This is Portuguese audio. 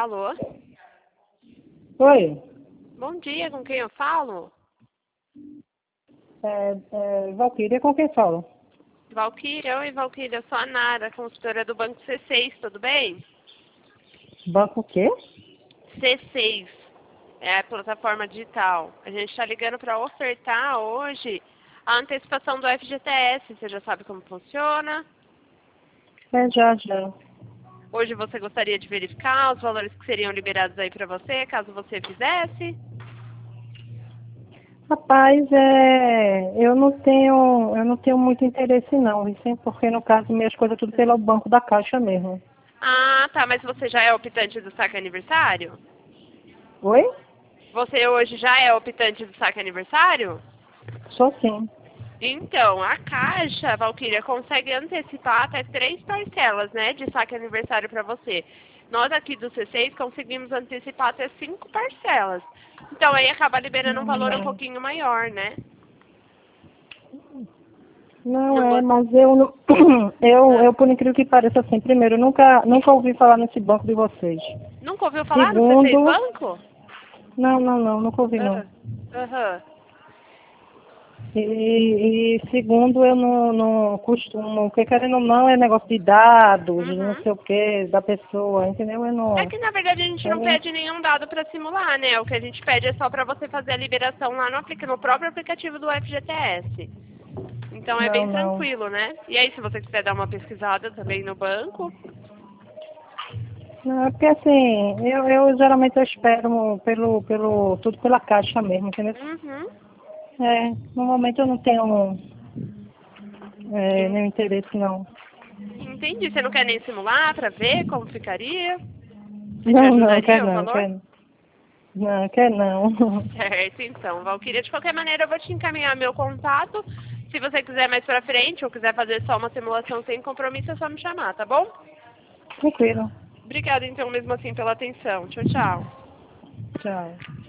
Alô? Oi, Bom dia, com quem eu falo? Valquíria, com quem falo? Valquíria, oi Valquíria, eu sou a Nara, consultora do Banco C6, tudo bem? Banco o quê? C6, é a plataforma digital. A gente está ligando para ofertar hoje a antecipação do FGTS, você já sabe como funciona? Já. Hoje você gostaria de verificar os valores que seriam liberados aí para você, caso você fizesse? Rapaz, eu não tenho muito interesse não, Vicente, porque no caso minhas coisas tudo pelo Banco da Caixa mesmo. Ah, tá, mas você já é optante do saque aniversário? Oi? Você hoje já é optante do saque aniversário? Sou sim. Então, a Caixa, Valquíria, consegue antecipar até 3 parcelas, né, de saque aniversário para você. Nós aqui do C6 conseguimos antecipar até 5 parcelas. Então, aí acaba liberando um valor um pouquinho maior, né? Não Não é, gost... mas eu não, ah, eu por incrível que pareça assim, primeiro, eu nunca ouvi falar nesse banco de vocês. Nunca ouviu falar do C6 Segundo, Banco? não, nunca ouvi não. Aham. Aham. E segundo, eu não costumo, porque querendo ou não, é negócio de dados, não Uhum. sei o que, da pessoa, entendeu? É que, na verdade, a gente Eu não não, pede nenhum dado para simular, né? O que a gente pede é só para você fazer a liberação lá no próprio aplicativo do FGTS. Então é bem não. tranquilo, né? E aí, se você quiser dar uma pesquisada também no banco. Não, é porque assim, eu geralmente eu espero tudo pela caixa mesmo, entendeu? Uhum. No momento eu não tenho En- nenhum interesse não. Entendi. Você não quer nem simular para ver como ficaria? Se te Não, ajudaria o valor? quer não. Certo, então. Valquíria, de qualquer maneira, eu vou te encaminhar meu contato. Se você quiser mais pra frente ou quiser fazer só uma simulação sem compromisso, é só me chamar, tá bom? Tranquilo. Obrigada, então, mesmo assim, pela atenção. Tchau, tchau. Tchau.